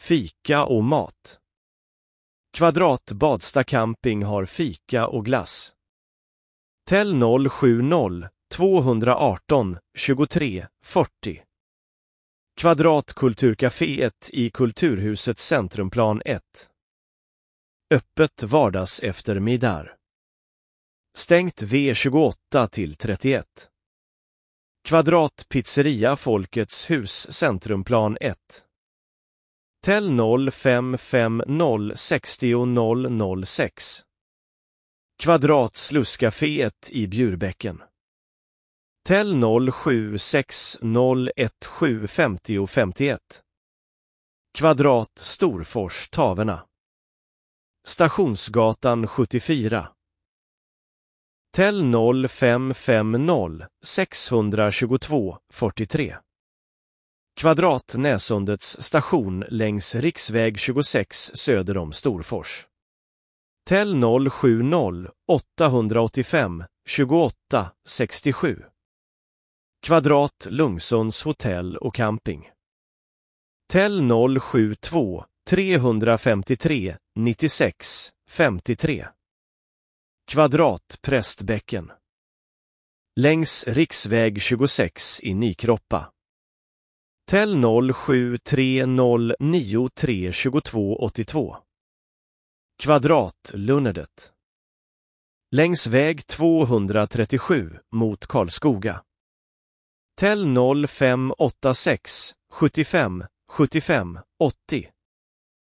fika och mat. Kvadrat Badsta camping har fika och glass. Tell 070 218 23 40. Kvadrat Kulturcaféet i Kulturhusets centrumplan 1. Öppet vardags eftermiddag. Stängt V28 till 31. Kvadrat Pizzeria Folkets hus centrumplan 1. Tell 0550 60 006. Kvadrat Slusscaféet i Bjurbäcken. Tell 0760 17 50 51. Kvadrat Storfors Taverna. Stationsgatan 74. Tell 0550 622 43. Kvadrat Näsundets station längs riksväg 26 söder om Storfors. Tell 070 885 28 67. Kvadrat Lungsunds hotell och camping. Tell 072 353 96 53. Kvadrat Prästbäcken. Längs riksväg 26 i Nykroppa. Tell 0730 93 22 82. Kvadrat Lunnedet. Längs väg 237 mot Karlskoga. Tell 0586 75 75 80.